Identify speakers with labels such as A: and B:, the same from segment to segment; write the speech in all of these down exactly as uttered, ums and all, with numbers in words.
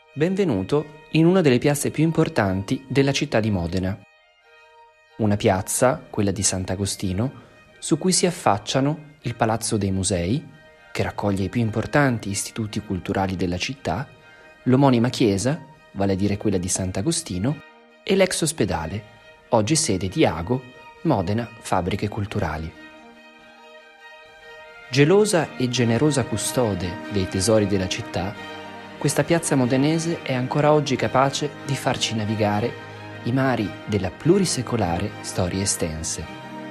A: Benvenuto in una delle piazze più importanti della città di Modena. Una piazza, quella di Sant'Agostino, su cui si affacciano il Palazzo dei Musei, che raccoglie i più importanti istituti culturali della città, l'omonima chiesa, vale a dire quella di Sant'Agostino, e l'ex ospedale, oggi sede di Ago, Modena Fabbriche Culturali. Gelosa e generosa custode dei tesori della città, questa piazza modenese è ancora oggi capace di farci navigare i mari della plurisecolare storia estense.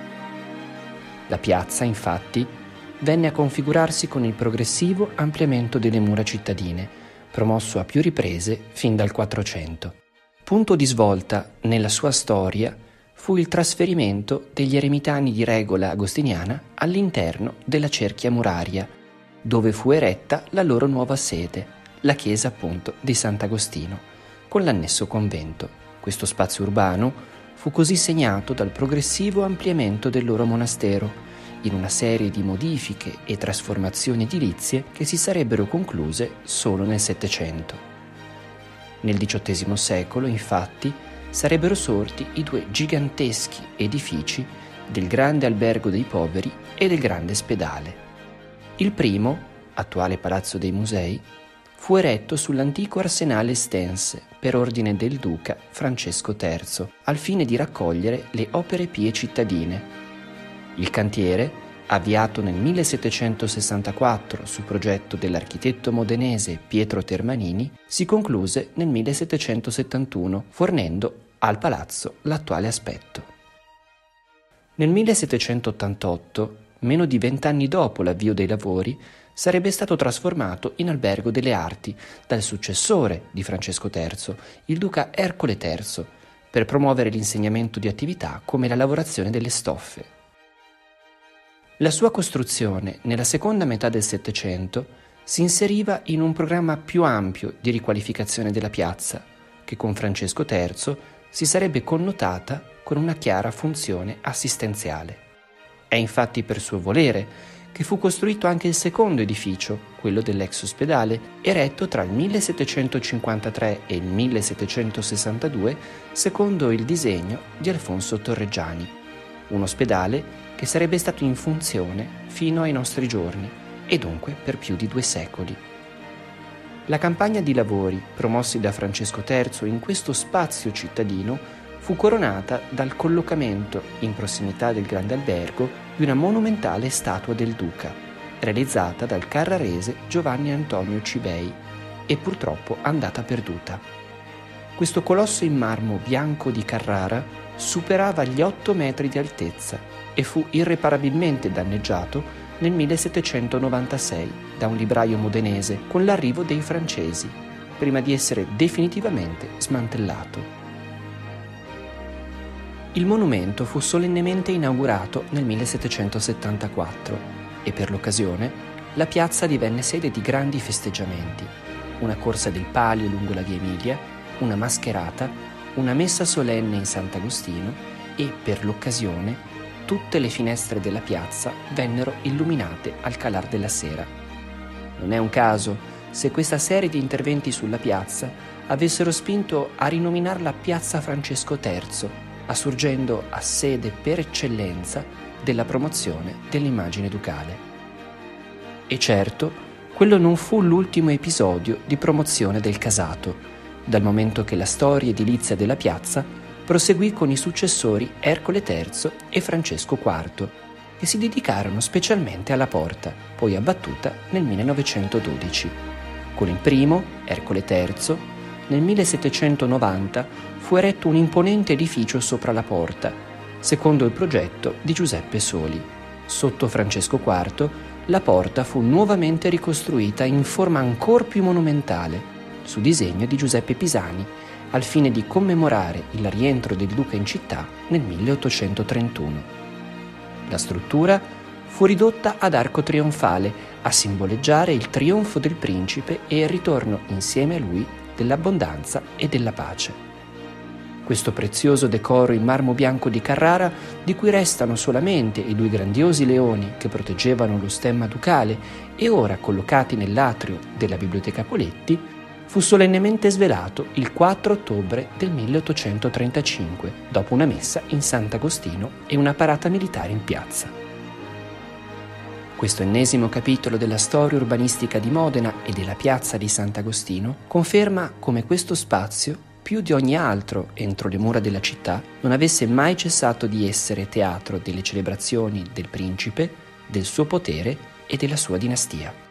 A: La piazza, infatti, venne a configurarsi con il progressivo ampliamento delle mura cittadine, promosso a più riprese fin dal Quattrocento. Punto di svolta nella sua storia fu il trasferimento degli eremitani di regola agostiniana all'interno della cerchia muraria, dove fu eretta la loro nuova sede, la chiesa appunto di Sant'Agostino, con l'annesso convento. Questo spazio urbano fu così segnato dal progressivo ampliamento del loro monastero, in una serie di modifiche e trasformazioni edilizie che si sarebbero concluse solo nel Settecento. Nel diciottesimo secolo, infatti, sarebbero sorti i due giganteschi edifici del Grande Albergo dei Poveri e del Grande Spedale. Il primo, attuale Palazzo dei Musei, fu eretto sull'antico arsenale estense per ordine del duca Francesco terzo, al fine di raccogliere le opere pie cittadine. Il cantiere, avviato nel millesettecentosessantaquattro su progetto dell'architetto modenese Pietro Termanini, si concluse nel millesettecentosettantuno, fornendo al palazzo l'attuale aspetto. Nel millesettecentottantotto, meno di vent'anni dopo l'avvio dei lavori, sarebbe stato trasformato in albergo delle arti dal successore di Francesco terzo, il duca Ercole terzo, per promuovere l'insegnamento di attività come la lavorazione delle stoffe. La sua costruzione, nella seconda metà del Settecento, si inseriva in un programma più ampio di riqualificazione della piazza, che con Francesco terzo si sarebbe connotata con una chiara funzione assistenziale. È infatti per suo volere che fu costruito anche il secondo edificio, quello dell'ex ospedale, eretto tra il millesettecentocinquantatré e il millesettecentosessantadue secondo il disegno di Alfonso Torreggiani, un ospedale che sarebbe stato in funzione fino ai nostri giorni e dunque per più di due secoli. La campagna di lavori promossi da Francesco terzo in questo spazio cittadino fu coronata dal collocamento, in prossimità del Grande Albergo, di una monumentale statua del duca, realizzata dal carrarese Giovanni Antonio Cibei e purtroppo andata perduta. Questo colosso in marmo bianco di Carrara superava gli otto metri di altezza e fu irreparabilmente danneggiato nel millesettecentonovantasei da un libraio modenese con l'arrivo dei francesi, prima di essere definitivamente smantellato. Il monumento fu solennemente inaugurato nel millesettecentosettantaquattro e per l'occasione la piazza divenne sede di grandi festeggiamenti, una corsa del Palio lungo la via Emilia, una mascherata, una messa solenne in Sant'Agostino e, per l'occasione, tutte le finestre della piazza vennero illuminate al calar della sera. Non è un caso se questa serie di interventi sulla piazza avessero spinto a rinominarla Piazza Francesco terzo, assurgendo a sede per eccellenza della promozione dell'immagine ducale. E certo, quello non fu l'ultimo episodio di promozione del casato, dal momento che la storia edilizia della piazza proseguì con i successori Ercole terzo e Francesco quarto, che si dedicarono specialmente alla porta, poi abbattuta nel millenovecentododici. Con il primo, Ercole terzo, nel millesettecentonovanta fu eretto un imponente edificio sopra la porta, secondo il progetto di Giuseppe Soli. Sotto Francesco quarto, la porta fu nuovamente ricostruita in forma ancor più monumentale, su disegno di Giuseppe Pisani, al fine di commemorare il rientro del duca in città nel milleottocentotrentuno. La struttura fu ridotta ad arco trionfale, a simboleggiare il trionfo del principe e il ritorno insieme a lui dell'abbondanza e della pace. Questo prezioso decoro in marmo bianco di Carrara, di cui restano solamente i due grandiosi leoni che proteggevano lo stemma ducale e ora collocati nell'atrio della Biblioteca Poletti, fu solennemente svelato il quattro ottobre del milleottocentotrentacinque, dopo una messa in Sant'Agostino e una parata militare in piazza. Questo ennesimo capitolo della storia urbanistica di Modena e della piazza di Sant'Agostino conferma come questo spazio, più di ogni altro entro le mura della città, non avesse mai cessato di essere teatro delle celebrazioni del principe, del suo potere e della sua dinastia.